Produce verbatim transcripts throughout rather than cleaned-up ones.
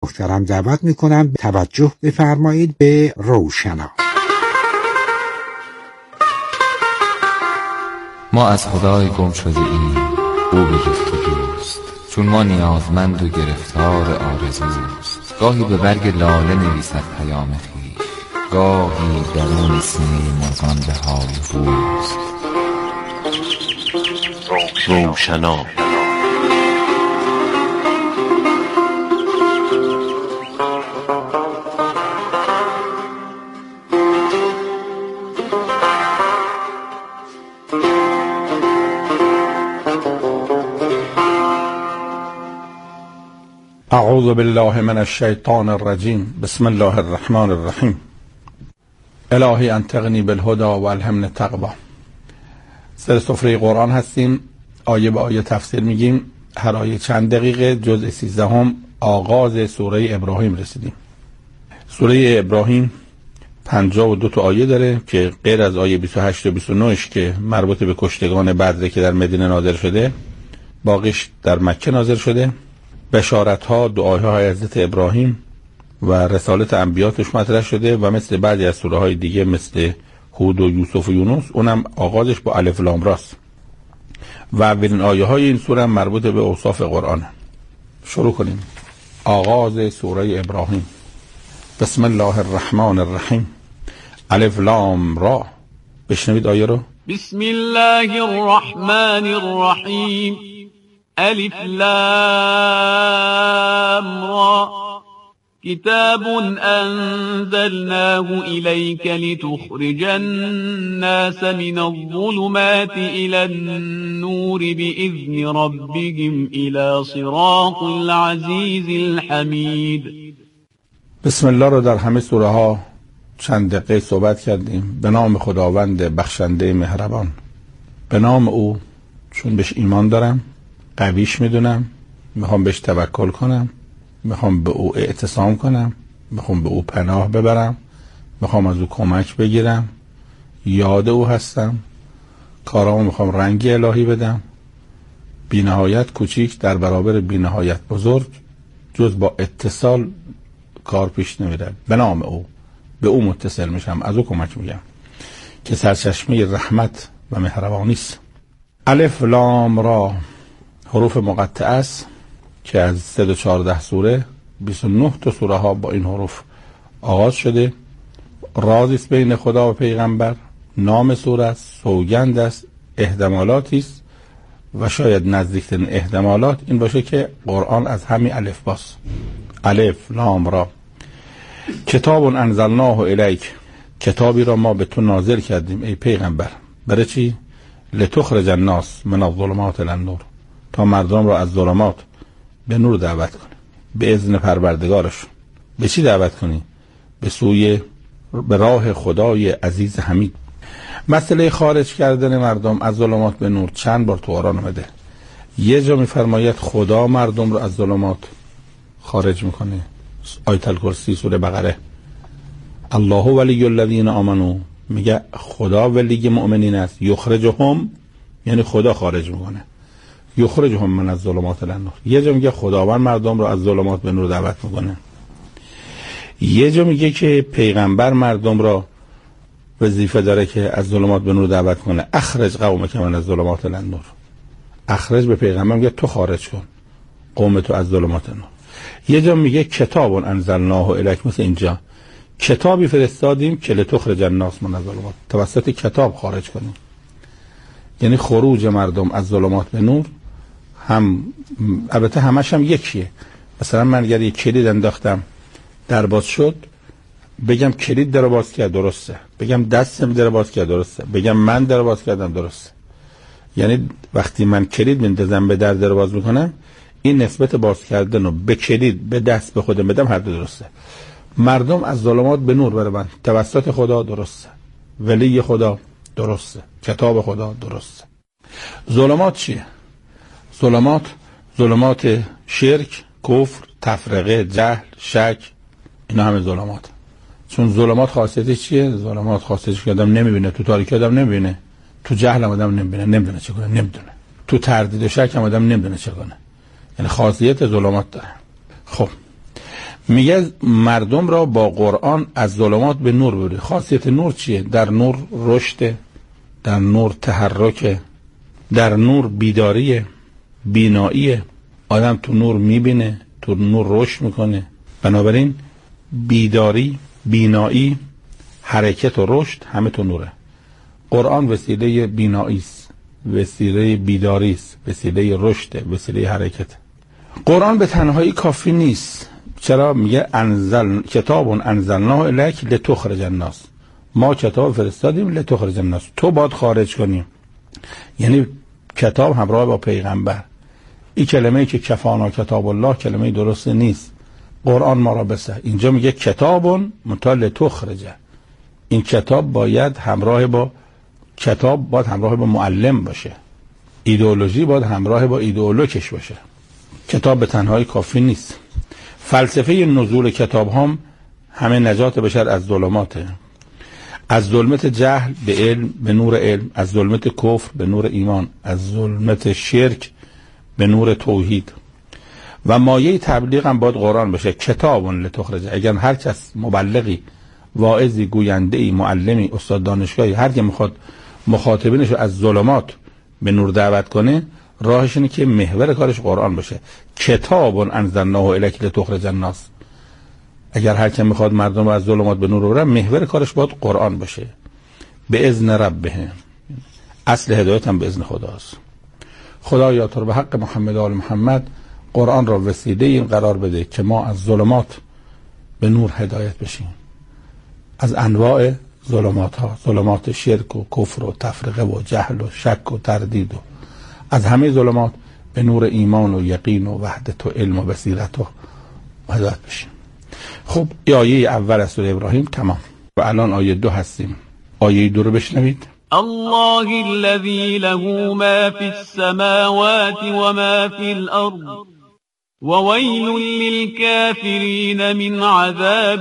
محترم دعوت میکنم توجه بفرمایید به روشنا. ما از خدای گم شده ایم، او به گفتگوست، چون ما نیازمند و گرفتار آرزوست. گاهی به برگ لاله نویسد پیام خویش، گاهی درون سینه مرغان به های هوست. روشنا. اعوذ بالله من الشیطان الرجیم. بسم الله الرحمن الرحیم. الهی انطقنی بالهدی و الهمنی التقوی. سر سفره قرآن هستیم، آیه به آیه تفسیر میگیم. هر آیه چند دقیقه. جزء سیزدهم آغاز سوره ابراهیم رسیدیم. سوره ابراهیم پنجاه و دو تا آیه داره که غیر از آیه بیست و هشت و بیست و نه که مربوط به کشتگان بدر که در مدینه نازل شده، باقیش در مکه نازل شده. بشارت ها، دعاهای حضرت ابراهیم و رسالت انبیا توش مطرح شده و مثل بعضی از سوره های دیگه مثل هود و یوسف و یونس اونم آغازش با الف لام راست و اولین آیه های این سوره هم مربوط به اوصاف قرآن. شروع کنیم. آغاز سوره ابراهیم. بسم الله الرحمن الرحیم. الف لام را. بشنوید آیه رو. بسم الله الرحمن الرحیم. الف لام را. کتاب انزلناه الیک لتخرج الناس من الظلمات الى النور باذن ربهم الى صراط العزیز الحمید. بسم الله رو در همه سوره ها چند دقیقه صحبت کردیم. به نام خداوند بخشنده مهربان. به نام او، چون بهش ایمان دارم، قویش میدونم، میخوام بهش توکل کنم، میخوام به او اعتصام کنم، میخوام به او پناه ببرم، میخوام از او کمک بگیرم، یاد او هستم، کارامو میخوام رنگی الهی بدم. بی نهایت کوچیک در برابر بی نهایت بزرگ، جز با اتصال کار پیش نمیره. به نام او، به او متصل میشم، از او کمک میگم که سرچشمه رحمت و مهربانی است. الف لام را حروف مقطعه است که از صد و چهارده سوره بیست و نه تا سوره ها با این حروف آغاز شده. رازی است بین خدا و پیغمبر. نام سوره است، سوگند است، احتمالاتی است و شاید نزدیکترین احتمالات این باشه که قرآن از همین الف باست. الف لام را. کتاب انزلناه الیک. کتابی را ما به تو نازل کردیم ای پیغمبر. برای چی؟ لتخرج الناس من الظلمات الی النور. تا مردم را از ظلمات به نور دعوت کنی، به اذن پروردگارش. به چی دعوت کنی؟ به سوی، به راه خدای عزیز حمید. مسئله خارج کردن مردم از ظلمات به نور چند بار تو قرآن اومده. یه جا میفرماید خدا مردم را از ظلمات خارج میکنه، آیت الکرسی سوره بقره. الله ولی الذین آمنوا، میگه خدا ولی مؤمنین است. یخرجهم یعنی خدا خارج میکنه. یخرجهم من از ظلمات الی النور. یه جا میگه خداوند مردم رو از ظلمات به نور دعوت میکنه. یه جا میگه که پیغمبر مردم را وظیفه داره که از ظلمات به نور دعوت کنه. اخرج قومک من از ظلمات الی النور. اخرج به پیغمبر میگه تو خارج کن قوم تو از ظلمات نور. یه جا میگه کتاب انزلناه الیک، مثل اینجا کتابی فرستادیم که لتخرج الناس من الظلمات، توسط کتاب خارج کنیم. یعنی خروج مردم از ظلمات به نور هم، البته همش هم یکیه. مثلا من اگر یک کلید انداختم در باز شد، بگم کلید در باز کرد درسته، بگم دستم در باز کرد درسته، بگم من در باز کردم درسته. یعنی وقتی من کلید میندازم به در در باز میکنم، این نسبت باز کردن رو به کلید به دست به خودم بدم هر دو درسته. مردم از ظلمات به نور برن توسط خدا درسته، ولی خدا درسته، کتاب خدا درسته. ظلمات چیه؟ ظلمات ظلمات شرک، کفر، تفرقه، جهل، شک، اینا همه ظلمات. چون ظلمات خاصیتش چیه؟ ظلمات خاصیتش که آدم نمیبینه، تو تاریکی آدم نمیبینه، تو جهل آدم نمیبینه، نمیدونه چه کنه، نمیدونه، تو تردید و شک آدم نمیدونه چه کنه. یعنی خاصیت ظلمات داره. خب میگه مردم را با قرآن از ظلمات به نور ببری. خاصیت نور چیه؟ در نور رشد، در نور تحرک، در نور بیداری، بینایی. آدم تو نور میبینه، تو نور رشد میکنه. بنابراین بیداری، بینایی، حرکت و رشد همه تو نوره. قرآن وسیله بینایی است، وسیله بیداری است، وسیله رشد، وسیله حرکت. قرآن به تنهایی کافی نیست. چرا؟ میگه انزل کتاب انزلناه الیک لتخرج الناس. ما کتاب فرستادیم لتخرج الناس، تو باید خارج کنیم. یعنی کتاب همراه با پیغمبر. این کلمه‌ای که کفانا کتاب الله کلمه درست نیست. قرآن ما را بسه. اینجا میگه کتاب مطال تخرجه. این کتاب باید همراه با کتاب باید همراه با معلم باشه. ایدئولوژی باید همراه با ایدئولوژیش باشه. کتاب به تنهایی کافی نیست. فلسفه نزول کتاب هم همه نجات بشر از ظلماته. از ظلمت جهل به علم، به نور علم، از ظلمت کفر به نور ایمان، از ظلمت شرک به نور توحید. و مایه تبلیغ هم باید قرآن بشه. کتاب لتخرج. اگر هر کس مبلغی، واعظی، گوینده‌ای، معلمی، استاد دانشگاهی، هر کی میخواد مخاطبینش رو از ظلمات به نور دعوت کنه، راهش اینه که محور کارش قرآن باشه. کتاب انزلناه الیک لتخرج الناس. اگر هر کی میخواد مردم رو از ظلمات به نور ببره، محور کارش باید قرآن باشه. به اذن ربهم. اصل هدایت هم به اذن خداست. خدایا تو رو به حق محمد و آل محمد قرآن را وسیله این قرار بده که ما از ظلمات به نور هدایت بشیم. از انواع ظلمات ها، ظلمات شرک و کفر و تفرقه و جهل و شک و تردید و از همه ظلمات به نور ایمان و یقین و وحدت و علم و بصیرت و هدایت بشیم. خب آیه اول از سوره ابراهیم تمام و الان آیه دو هستیم. آیه دو رو بشنوید. الله الذي له ما في السماوات وما في الأرض وويل للكافرين من عذاب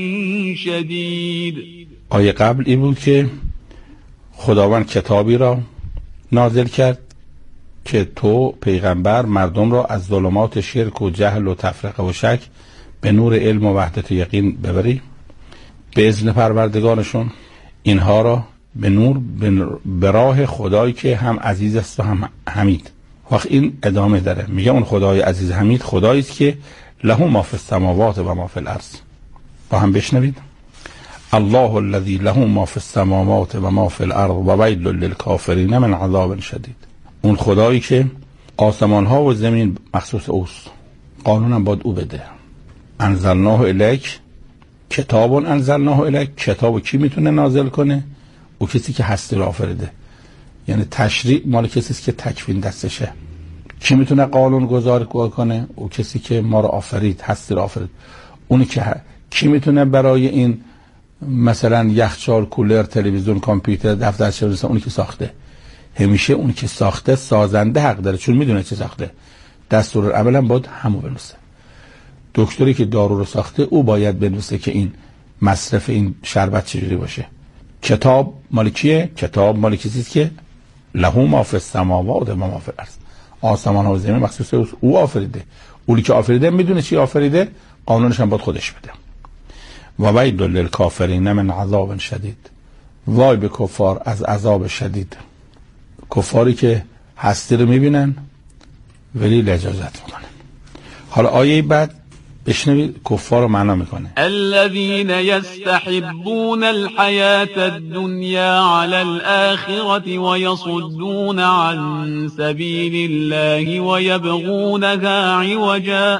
شدید. آیه قبل این بود که خداوند کتابی را نازل کرد که تو پیغمبر مردم را از ظلمات شرک و جهل و تفرقه و شک به نور علم و وحدت و یقین ببری به اذن پروردگارشون. اینها را به نور به راه خدایی که هم عزیز است و هم حمید. وقت این ادامه داره، میگه اون خدای عزیز حمید خدایی است که له ما فی السماوات و ما فی الارض. با هم بشنوید. الله الذی له ما فی السماوات و ما فی الارض و ویل للکافرین من عذاب شدید. اون خدایی که آسمان ها و زمین مخصوص اوست، قانونم باید او بده. انزلناه الیک کتاب انزلناه الیک. کتابو کی میتونه نازل کنه؟ او کسی که هستی را آفریده. یعنی تشریع مال کسی است که تکوین دستشه. کی میتونه قانون گذاری کنه؟ او کسی که ما را آفرید، هستی را آفرید. اونی که ه... کی میتونه برای این مثلا یخچال، کولر، تلویزیون، کامپیوتر، دفترچه بنویسه؟ اونی که ساخته. همیشه اونی که ساخته سازنده حق داره، چون میدونه چه ساخته. دستورالعمل هم باید همو بنویسه. دکتری که دارو رو ساخته او باید بنویسه که این مصرف این شربت چجوری باشه. کتاب مال کیه؟ کتاب مال کسی است که له ما فی السماوات و ما فی الارض. آسمان ها و زمین مخصوص او آفریده. اونی که آفریده میدونه چی آفریده، قانونش هم باید خودش بده. و ویل للکافرین من عذاب شدید. وای به کفار از عذاب شدید. کفاری که هستی رو میبینن ولی لجاجت میکنن. حالا آیه بعد بشنوید کفار رو معنا میکنه. الذين يستحبون الحياة الدنيا على الآخرة ويصدون عن سبيل الله ويبغونها عوجا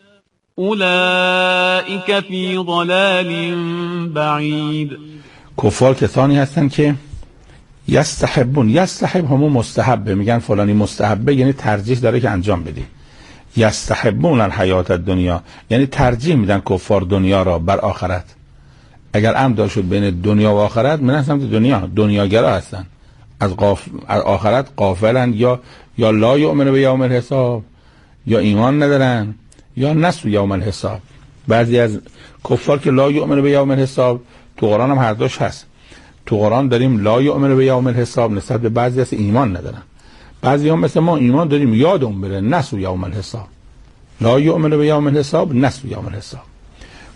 اولئك في ضلال بعید. کفار کسانی هستن که یستحبون، یستحب همون مستحبه، میگن فلانی مستحبه یعنی ترجیح داره که انجام بدی. یستحبون الحیات الدنیا یعنی ترجیح میدن کفار دنیا را بر آخرت. اگر امر شد بین دنیا و آخرت میرن سمت دنیا. دنیاگرا هستن، از غاف... از آخرت غافلن، یا یا لا یؤمن به یوم الحساب، یا ایمان ندارن، یا نسو یوم الحساب. بعضی از کفار که لا یؤمن به یوم الحساب، تو قرآن هم هر دوش هست. تو قرآن داریم لا یؤمن به یوم الحساب نسبت به بعضی از ایمان ندارن. بعضی هم مثل ما ایمان داریم یادم بره نسو یوم الحساب. لا یؤمن به یوم الحساب نسو یوم الحساب.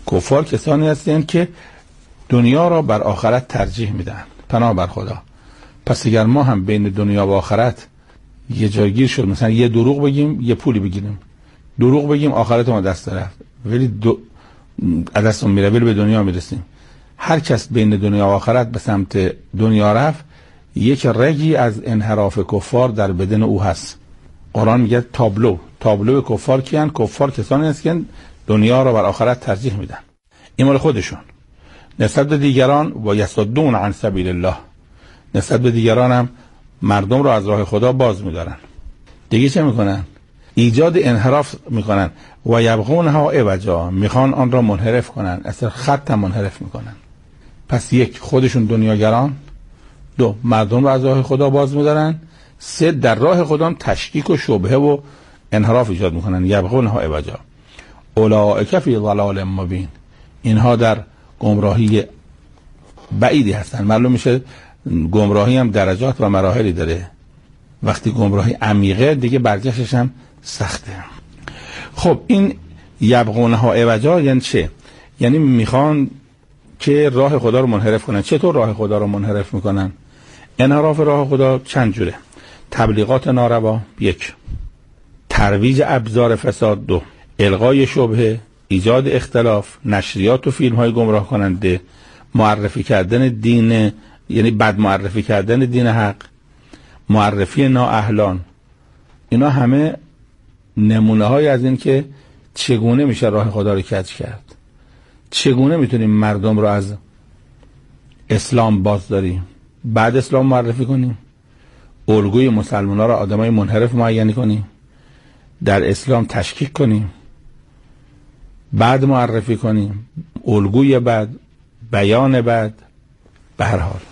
کفار کسانی هستند که دنیا را بر آخرت ترجیح میدن. پناه بر خدا. پس اگر ما هم بین دنیا و آخرت یه جایگیر شد، مثلا یه دروغ بگیم یه پولی بگیریم، دروغ بگیم آخرت ما دست رفت ولی دو... دستم میره ولی به دنیا میرسیم. هر کس بین دنیا و آخرت به سمت دنیا رفت، یک رگی از انحراف کفار در بدن او هست. قرآن میگه تابلو تابلو کفار کیان؟ کفار کسانی هست که دنیا را بر آخرت ترجیح میدن. این مال خودشون. نسبت به دیگران و یصدون عن سبیل الله، نسبت به دیگران هم مردم را از راه خدا باز می‌دارن. دیگه چه میکنن؟ ایجاد انحراف میکنن. و یبغونها عوجا، میخوان آن را منحرف کنن، اصلا خط هم منحرف میکنن. پس یک، خودشون دنیاگران. دو، مردم را از راه خدا باز می‌دارن. سه، در راه خدا تشکیک و شبهه و انحراف ایجاد میکنن. یبغونها عوجا اولئک فی ضلال مبین، اینها در گمراهی بعیدی هستن. معلوم میشه گمراهی هم درجات و مراحلی داره. وقتی گمراهی عمیقه دیگه برگشتش هم سخته. خب این یبغونها عوجا یعنی چه؟ یعنی میخوان که راه خدا رو منحرف کنن. چطور راه خدا رو منحرف میکنن؟ انحراف راه خدا چند جوره. تبلیغات ناروا یک، ترویج ابزار فساد دو، الغای شبهه، ایجاد اختلاف، نشریات و فیلم های گمراه کننده، معرفی کردن دین، یعنی بد معرفی کردن دین حق، معرفی نااهلان. اینا همه نمونه های از این که چگونه میشه راه خدا رو کج کرد، چگونه میتونیم مردم رو از اسلام باز داریم، بعد اسلام معرفی کنیم، الگوی مسلمان ها رو آدمای منحرف معین کنیم، در اسلام تشکیک کنیم، بعد معرفی کنیم، الگوی بعد، بیان بعد. به هر حال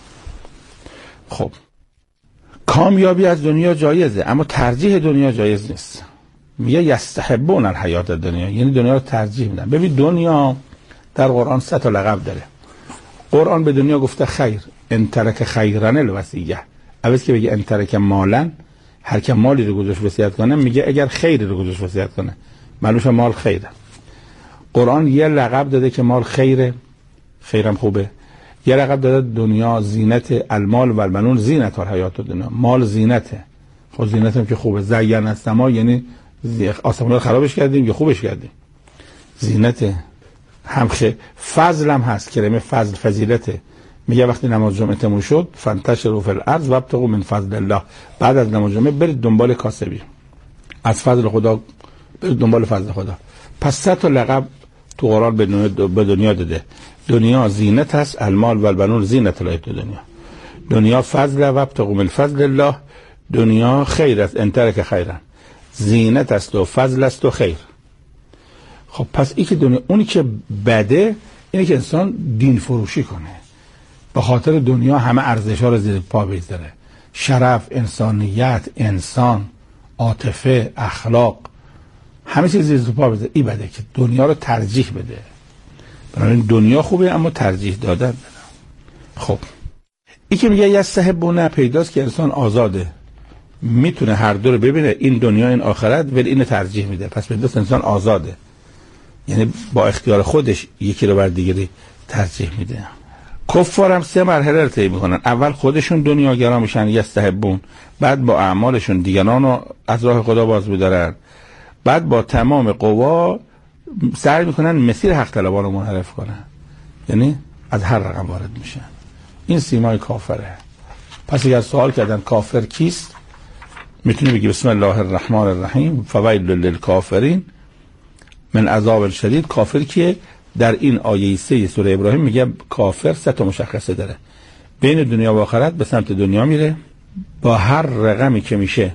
خب کامیابی از دنیا جایزه اما ترجیح دنیا جایز نیست. میگه یستحبون الحیات دنیا، یعنی دنیا رو ترجیح میدن. ببین دنیا در قرآن سه تا لقب داره. قرآن به دنیا گفته خیر، ان ترک خیرن الوصیه. عوض که بگه ان ترک مالن، هر که مالی رو گذاشت وصیت کنه، میگه اگر خیری رو گذاشت وصیت کنه. معلومه مال خیره. قرآن یه لقب داده که مال خیره، خیرم خوبه. یه لقب داده دنیا زینت المال و البنون زینت الحیات دنیا، مال زینته. خب زینت هم که خوبه. زین السما یعنی آسمان رو خرابش کردیم یا خوبش کردیم. زینت هم خ فضل هم هست، کلمه فضل فضیلته. میگه وقتی نماز جمعه تموم شد فانتشروا فی الارض وابتغوا من فضل الله، بعد از نماز جمعه برید دنبال کاسبی، از فضل خدا برید دنبال فضل خدا. پس سه تا لقب تو قرآن به دنیا, به دنیا داده. دنیا زینت هست، المال و البنون زینت الحیات دنیا. دنیا فضل و ابتغوا من فضل الله، دنیا خیر است، ان ترک خیرن، زینت است و فضل است و خیر. خب پس این که دنیا، اونی که بده اینه که انسان دین فروشی کنه، به خاطر دنیا همه ارزش‌ها رو زیر پا بذاره، شرف، انسانیت، انسان، عاطفه، اخلاق، همه چیز زیر پا بذاره. این بده که دنیا رو ترجیح بده. بنابراین دنیا خوبه اما ترجیح دادن بده. خب این که میگه یستحبون، پیداست که انسان آزاده، میتونه هر دو رو ببینه، این دنیا این آخرت، ولی اینو ترجیح میده. پس پیداست انسان آزاده، یعنی با اختیار خودش یکی رو بر دیگری ترجیح میده. کفار هم سه مرحله رو طی میکنن. اول خودشون دنیاگرا میشن یستحبون، بعد با اعمالشون دیگران رو از راه خدا باز می‌دارن، بعد با تمام قوا سعی میکنن مسیر حق طلبان رو منحرف کنن، یعنی از هر رقم وارد میشن. این سیمای کافره. پس اگر سوال کردن کافر کیست، میتونی بگی بسم الله الرحمن الرحیم فویل للکافرین من عذاب شدید. کافر که در این آیه سه سوره ابراهیم میگه کافر سه تا مشخصه داره. بین دنیا و آخرت به سمت دنیا میره، با هر رقمی که میشه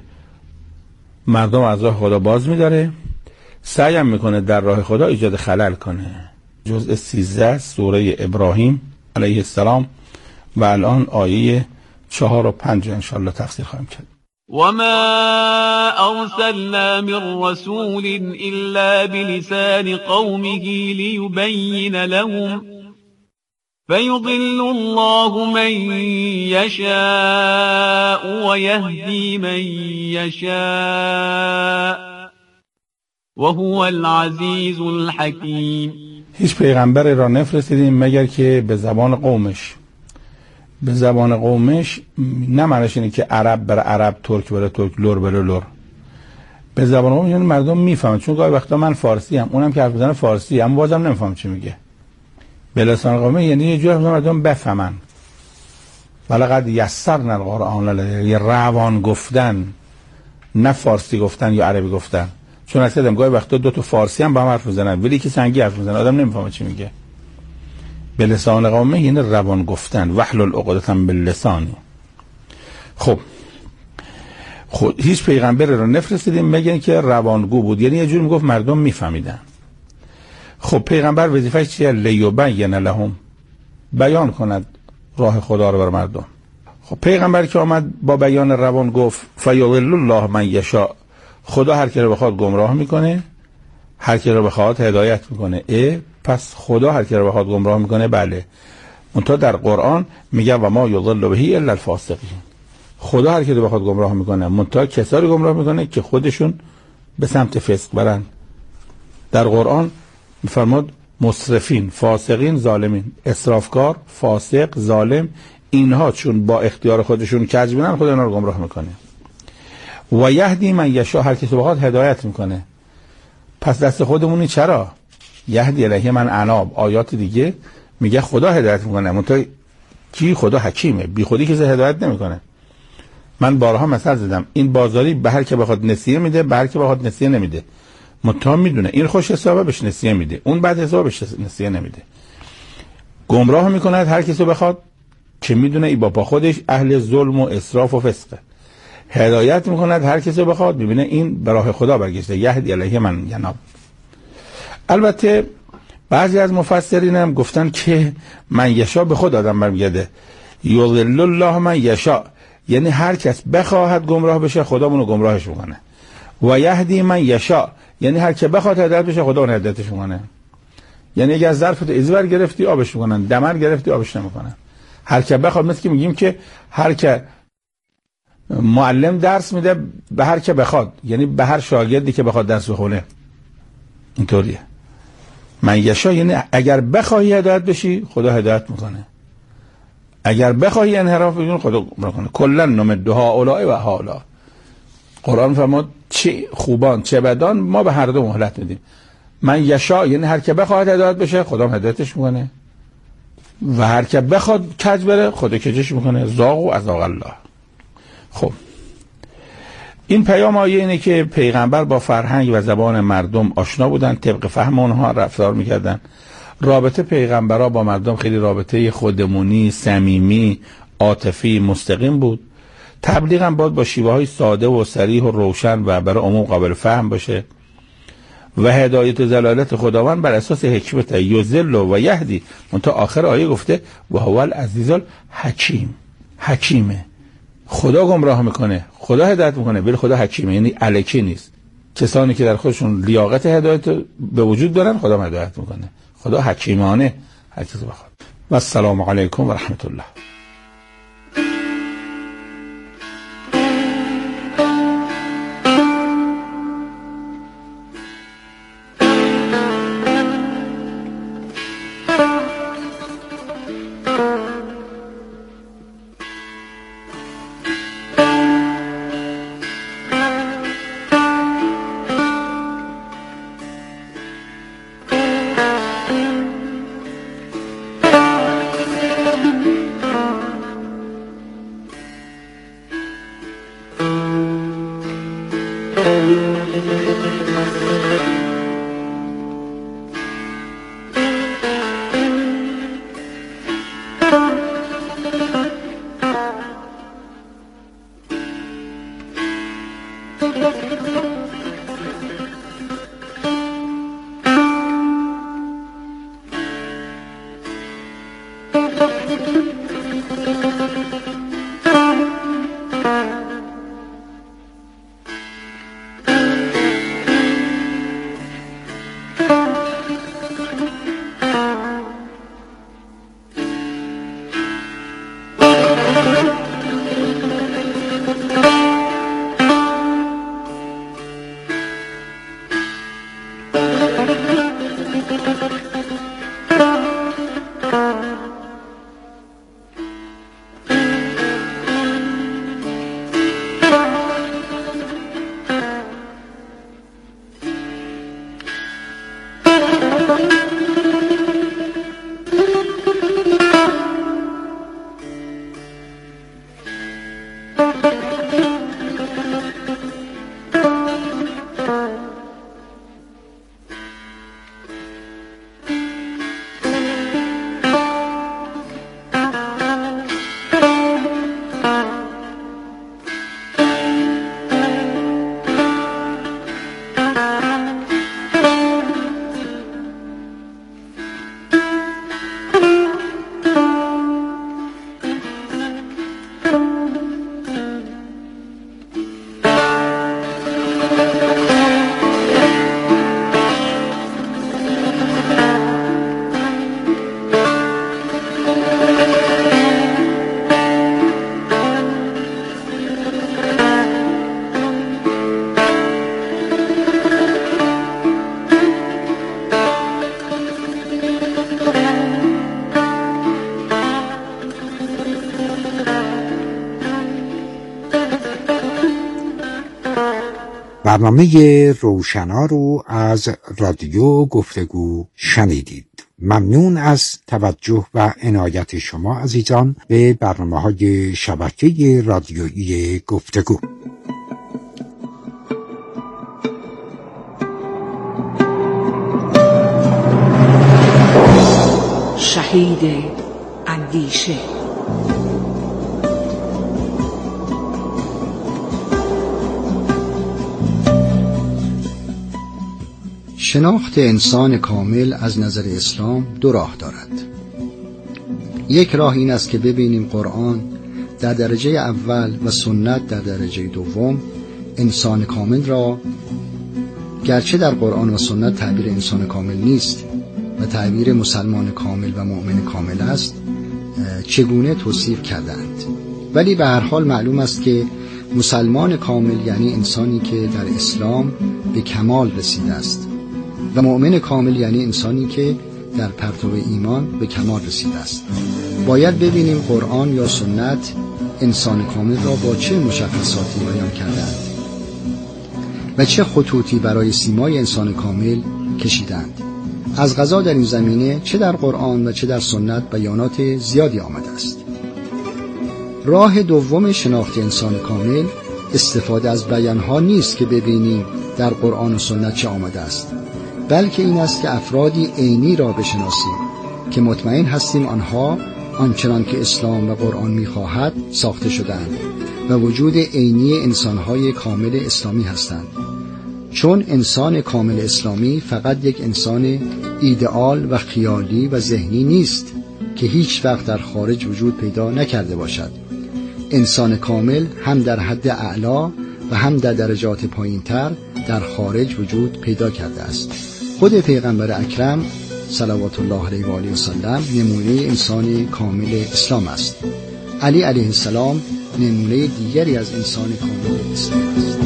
مردم از راه خدا باز میداره، سعی هم میکنه در راه خدا ایجاد خلل کنه. جزء سیزده سوره ابراهیم علیه السلام و الان آیه چهار و پنج انشاءالله تفسیر خواهیم کرد. وما أرسلنا من رسول إلا بلسان قومه ليبين لهم فيضل الله من يشاء ويهدي من يشاء وهو العزيز الحكيم. هیچ پیغمبری را نفرستیدیم مگر که به زبان قومش. به زبان قومش نه معنیش اینه که عرب بره عرب، ترک بره ترک، لور بره لور. به زبان قومش یعنی مردم میفهمن. چون گاهی وقتا من فارسی ام، اونم که حرف میزنه فارسی، اما بازم نمیفهم چی میگه. به لسان قومه یعنی یه جوری مردم بفهمن. ولقد یسرنا القرآن للذکر، یه روان گفتن، نه فارسی گفتن یا عربی گفتن. چون اصلا گاهی وقتا دو تا فارسی هم با هم حرف میزنن ولی که سنگی حرف میزنن، آدم نمیفهمه چی میگه. به لسان قومه یعنی روان گفتن. واحلل عقدة باللسان. خب خود هیچ پیغمبری رو نفرستیدیم مگر که روانگو بود، یعنی یه جور میگفت مردم میفهمیدن. خب پیغمبر وظیفه‌اش چیه؟ لیبین لهم، بیان کند راه خدا رو بر مردم. خب پیغمبر که آمد با بیان روان گفت فیضل الله من یشاء، خدا هر کی رو بخواد گمراه میکنه، هر کی رو بخواد هدایت میکنه. اه پس خدا هر کی رو بخواد گمراه میکنه. بله، منتها در قرآن میگه و ما یضل به الا الفاسقین، خدا هر کی رو بخواد گمراه میکنه، منتها کسایی رو گمراه میکنه که خودشون به سمت فسق برن. در قرآن میفرماد مسرفین، فاسقین، ظالمین. اسرافکار، فاسق، ظالم، اینها چون با اختیار خودشون کج بینن، خدا اینا رو گمراه میکنه. و یهدی من یشاء، هر کسی بخواد هدایت میکنه. پس دست خودمونی. چرا؟ یهدی الیه من اناب، آیات دیگه میگه خدا هدایت میکنه. منتها کی؟ خدا حکیمه، بی خودی کسی هدایت نمیکنه. من بارها مثال زدم، این بازاری به هر کی بخواد نسیه میده، به هر کی بخواد نسیه نمیده. منتها میدونه این خوش حسابه بهش نسیه میده، اون بد حسابه بهش نسیه نمیده. گمراه میکند هر کسی بخواد که میدونه ای با خودش اهل ظلم و اسراف و فسقه. هدایت میکند هر کسی بخواد ببینه این به راه خدا برگشته. یهدی الیه من یناب. البته بعضی از مفسرین هم گفتن که من یشاء به خود آدم برمیگرده. یضل الله من یشاء، یعنی هر کس بخواهد گمراه بشه خدا اونو گمراهش میکنه. و یهدی من یشاء، یعنی هر که بخواد هدایت بشه خدا اون هدایتش میکنه. یعنی اگه از ظرفت ازور گرفتی آبش میکنن، دمر گرفتی آبش نمیکنن. هر که بخواد، مثل که میگیم که هر که معلم درس میده به هر که بخواد، یعنی به هر شاگردی که بخواد درس بخونه. اینطوریه. من یشاء یعنی اگر بخواهی هدایت بشی خدا هدایت میکنه، اگر بخواهی انحراف بکنی خدا گمراه کنه. کلا نمد هؤلاء و هؤلاء. قرآن فرمود چه خوبان چه بدان ما به هر دو مهلت میدیم. من یشاء یعنی هر که بخواد هدایت بشه خدا هدایتش میکنه، و هر که بخواد کج بره خدا کجش میکنه. زاغ و ازاغ الله. خب این پیام آیه اینه که پیغمبر با فرهنگ و زبان مردم آشنا بودن، طبق فهم اونها رفتار میکردن. رابطه پیغمبرها با مردم خیلی رابطه خودمونی، صمیمی، عاطفی، مستقیم بود. تبلیغ هم باید با شیوه های ساده و صریح و روشن و برای عموم قابل فهم باشه. و هدایت و دلالت خداوند بر اساس حکمت یذل و یهدی. منتها آخر آیه گفته و هو العزیز الحکیم، حکیمه. خدا گمراه میکنه، خدا هدایت میکنه، ولی خدا حکیمه، یعنی الکی نیست. کسانی که در خودشون لیاقت هدایت به وجود دارن خدا هدایت میکنه. خدا حکیمانه هر کسی بخواد. و السلام علیکم و رحمت الله. برنامه روشنا رو از رادیو گفتگو شنیدید. ممنون از توجه و عنایت شما عزیزان به برنامه‌های شبکه رادیویی گفتگو. شهید اندیشه. شناخت انسان کامل از نظر اسلام دو راه دارد. یک راه این است که ببینیم قرآن در درجه اول و سنت در درجه دوم انسان کامل را، گرچه در قرآن و سنت تعبیر انسان کامل نیست و تعبیر مسلمان کامل و مؤمن کامل است، چگونه توصیف کردند، ولی به هر حال معلوم است که مسلمان کامل یعنی انسانی که در اسلام به کمال رسیده است و مؤمن کامل یعنی انسانی که در پرتو ایمان به کمال رسیده است. باید ببینیم قرآن یا سنت انسان کامل را با چه مشخصاتی بیان کردند و چه خطوطی برای سیمای انسان کامل کشیدند. از قضا در این زمینه چه در قرآن و چه در سنت بیانات زیادی آمده است. راه دوم شناخت انسان کامل استفاده از بیانها نیست که ببینیم در قرآن و سنت چه آمده است، بلکه این است که افرادی عینی را بشناسیم که مطمئن هستیم آنها آنچنان که اسلام و قرآن می‌خواهد ساخته شدند و وجود عینی انسان‌های کامل اسلامی هستند. چون انسان کامل اسلامی فقط یک انسان ایدئال و خیالی و ذهنی نیست که هیچ وقت در خارج وجود پیدا نکرده باشد. انسان کامل هم در حد اعلا و هم در درجات پایین‌تر در خارج وجود پیدا کرده است. خود پیغمبر اکرم صلوات الله علیه و آله و سلم نمونه انسان کامل اسلام است. علی علیه السلام نمونه دیگری از انسان کامل اسلام است.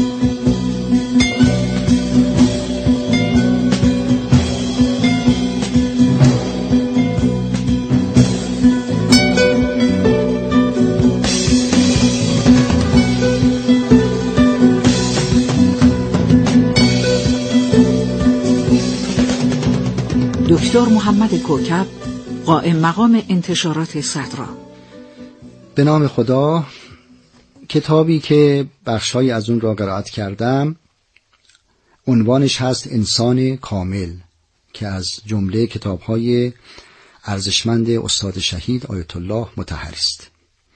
دکتر محمد کوکب، قائم مقام انتشارات صدرا. به نام خدا. کتابی که بخش‌هایی از اون را قرائت کردم عنوانش هست انسان کامل که از جمله کتاب‌های ارزشمند استاد شهید آیت الله مطهری است.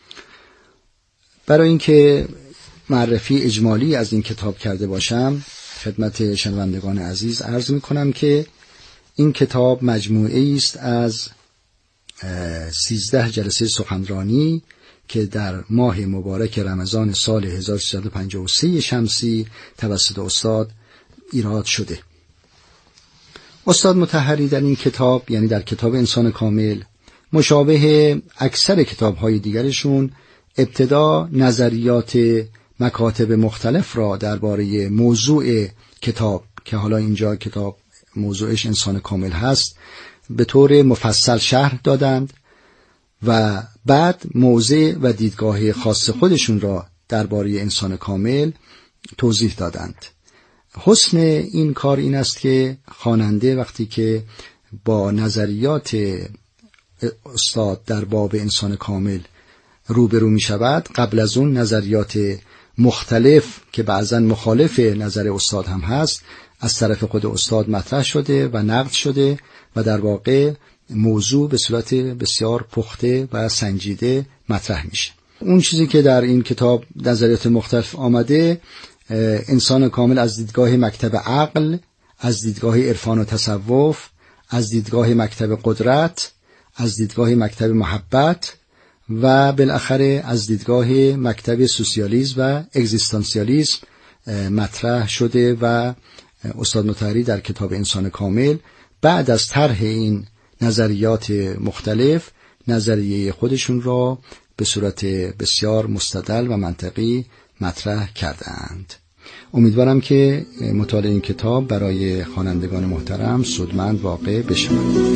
برای اینکه معرفی اجمالی از این کتاب کرده باشم خدمت شنوندگان عزیز عرض می‌کنم که این کتاب مجموعه است از سیزده جلسه سخنرانی که در ماه مبارک رمضان سال هزار و سیصد و پنجاه و سه شمسی توسط استاد ایراد شده. استاد مطهری در این کتاب، یعنی در کتاب انسان کامل، مشابه اکثر کتاب‌های دیگرشون ابتدا نظریات مکاتب مختلف را درباره موضوع کتاب که حالا اینجا کتاب موضوعش انسان کامل هست به طور مفصل شرح دادند و بعد موضع و دیدگاه خاص خودشون را درباره انسان کامل توضیح دادند. حسن این کار این است که خواننده وقتی که با نظریات استاد در باب انسان کامل روبرو می شود، قبل از اون نظریات مختلف که بعضا مخالف نظر استاد هم هست از طرف خود استاد مطرح شده و نقد شده و در واقع موضوع به صورت بسیار پخته و سنجیده مطرح میشه. اون چیزی که در این کتاب نظریات مختلف آمده، انسان کامل از دیدگاه مکتب عقل، از دیدگاه عرفان و تصوف، از دیدگاه مکتب قدرت، از دیدگاه مکتب محبت و بالاخره از دیدگاه مکتب سوسیالیسم و اگزیستانسیالیسم مطرح شده و استاد مطهری در کتاب انسان کامل بعد از طرح این نظریات مختلف نظریه خودشون را به صورت بسیار مستدل و منطقی مطرح کردند. امیدوارم که مطالعه این کتاب برای خوانندگان محترم سودمند واقع بشود.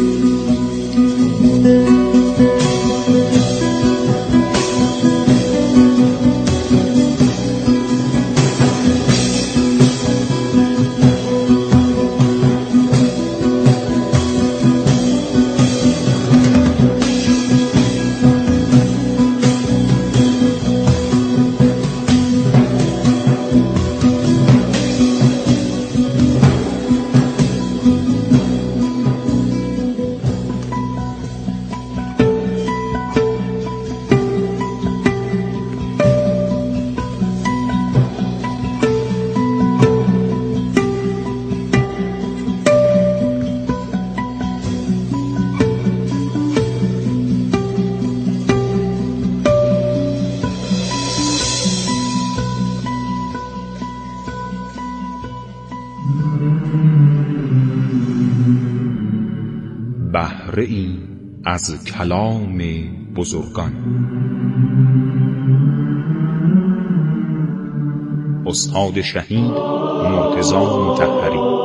بهره ای از کلام بزرگان. استاد شهید مرتضی مطهری.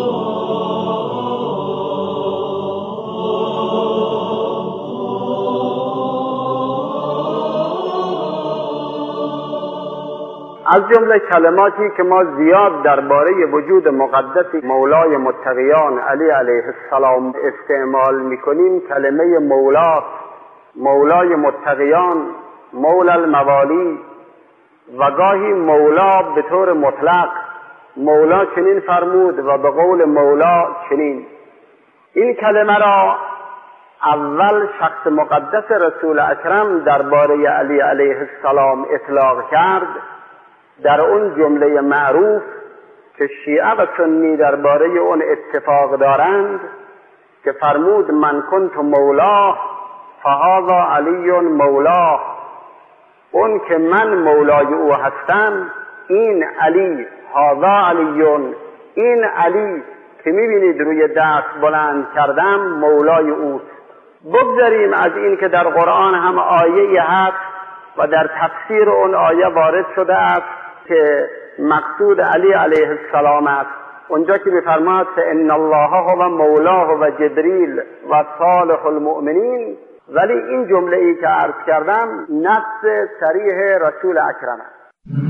از جمله کلماتی که ما زیاد درباره وجود مقدس مولای متقیان علی علیه السلام استعمال میکنیم کلمه مولا، مولای متقیان، مولا الموالی، و گاهی مولا به طور مطلق. مولا چنین فرمود و به قول مولا چنین. این کلمه را اول شخص مقدس رسول اکرم درباره علی علیه السلام اطلاق کرد، در اون جمله معروف که شیعه و سنی درباره اون اتفاق دارند که فرمود من کنت مولا فهذا علی مولا، اون که من مولای او هستم این علی، هذا علی، این علی که میبینید روی دست بلند کردم مولای اوست. بگذاریم از این که در قرآن هم آیه هست و در تفسیر اون آیه وارد شده است که مقصود علی علیه السلام است، اونجا که می‌فرماید ان الله هو مولاه و جبریل و صالح المؤمنین. ولی این جمله ای که عرض کردم نص صریح رسول اکرم است.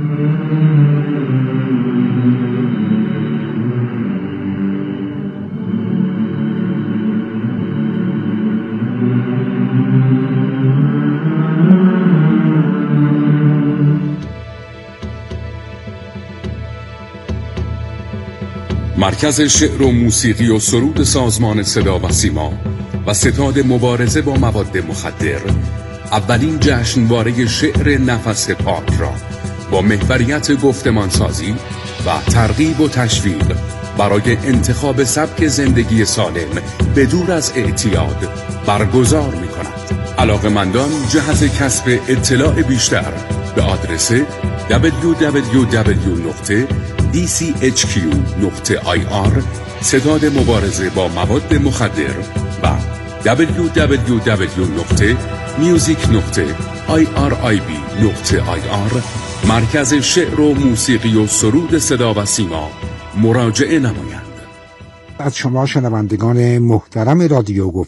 مرکز شعر و موسیقی و سرود سازمان صدا و سیما و ستاد مبارزه با مواد مخدر اولین جشنواره شعر نفس پاک را با محوریت گفتمانسازی و ترغیب و تشویق برای انتخاب سبک زندگی سالم بدور از اعتیاد برگزار می کند. علاقه‌مندان جهت کسب اطلاع بیشتر به آدرس دبلیو دبلیو دبلیو دات دی سی اچ کیو دات آی آر ستاد مبارزه با مواد مخدر و دبلیو دبلیو دبلیو دات میوزیک دات آی آر آی بی دات آی آر مرکز شعر و موسیقی و سرود صدا و سیما مراجعه نمایند. از شما شنوندگان محترم رادیو گفت